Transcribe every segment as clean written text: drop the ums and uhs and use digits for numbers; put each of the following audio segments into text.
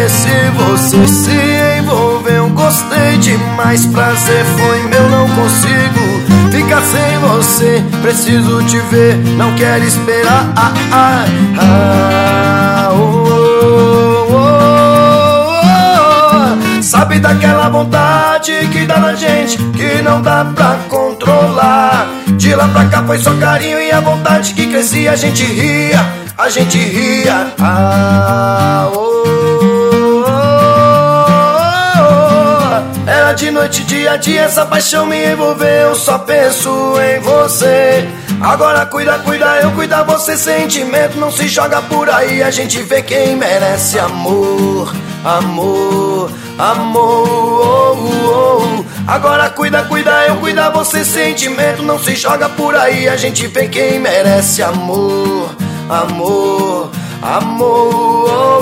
se você se envolveu. Gostei demais, prazer foi meu, não consigo ficar sem você. Preciso te ver, não quero esperar. Sabe daquela vontade que dá na gente, que não dá pra controlar. De lá pra cá foi só carinho e a vontade que crescia. A gente ria, a gente ria. Era de noite, dia a dia, essa paixão me envolveu. Eu só penso em você. Agora cuida, eu cuida, você. Sentimento não se joga por aí. A gente vê quem merece amor, amor, amor. Agora cuida, eu cuida, você. Sentimento não se joga por aí. A gente vê quem merece amor, amor, amor,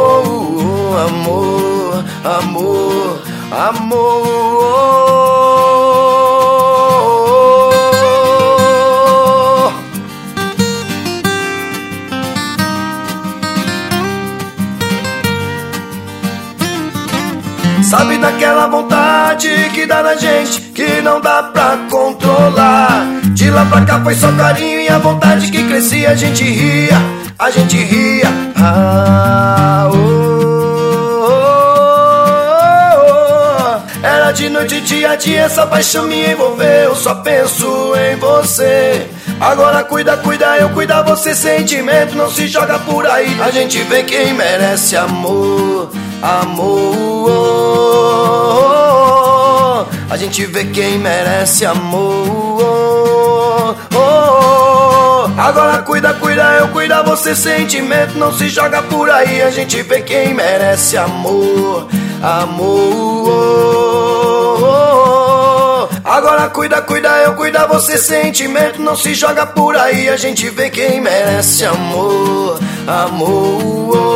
amor, amor, amor. Sabe daquela vontade que dá na gente, que não dá pra controlar. De lá pra cá foi só carinho e a vontade que crescia. A gente ria, a gente ria. Era de noite, dia a dia, essa paixão me envolveu. Eu só penso em você. Agora cuida, eu cuida, você. Sentimento não se joga por aí. A gente vê quem merece amor, amor. A gente vê quem merece amor. Agora cuida, eu cuida, você. Sentimento não se joga por aí. A gente vê quem merece amor, amor. Agora cuida, eu cuida, você. Sentimento não se joga por aí. A gente vê quem merece amor, amor.